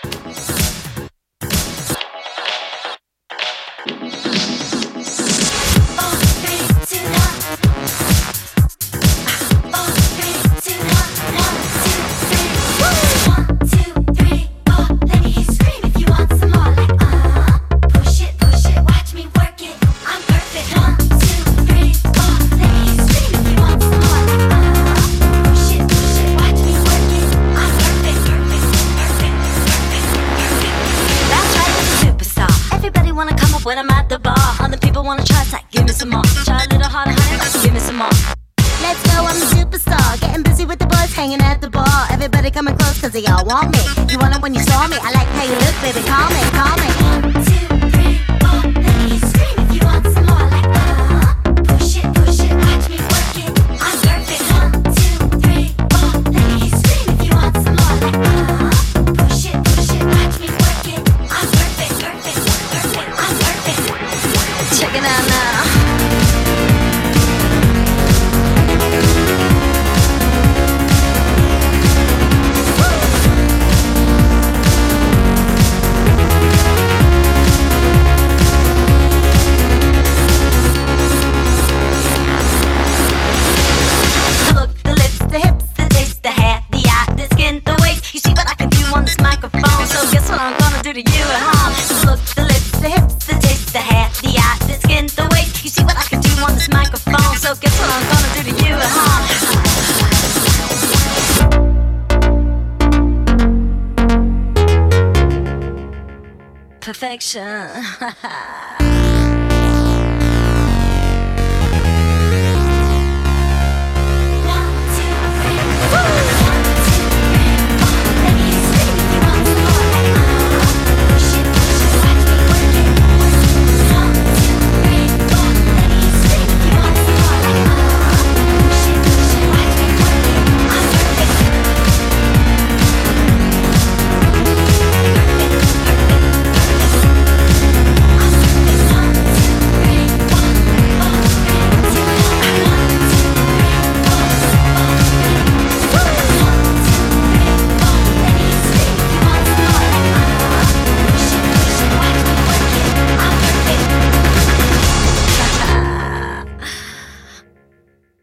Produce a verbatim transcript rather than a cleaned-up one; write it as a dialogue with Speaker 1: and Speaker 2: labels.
Speaker 1: When I'm at the bar, other people wanna try, it's like, give me some more. Try a little harder, honey, give me some more.
Speaker 2: Let's go, I'm a superstar. Getting busy with the boys, hanging at the bar. Everybody coming close, cause they all want me. You want it when you saw me, I like how you look, baby, call me, call me. One, two, three, four, let me hear you scream if you want some more. Like, uh, push it, push it, watch me work it. I'm perfect. One, two, three, four, let me hear you scream if you want some more. Like, uh, push it, push it, watch me work it. I'm perfect, perfect, perfect, I'm perfect.
Speaker 1: Check it out now. To you at home. The look, the lips, the hips, the taste, the hair, the eye, the skin, the waist. You see what I can do on this microphone. So guess what I'm gonna do to you at home? Perfection.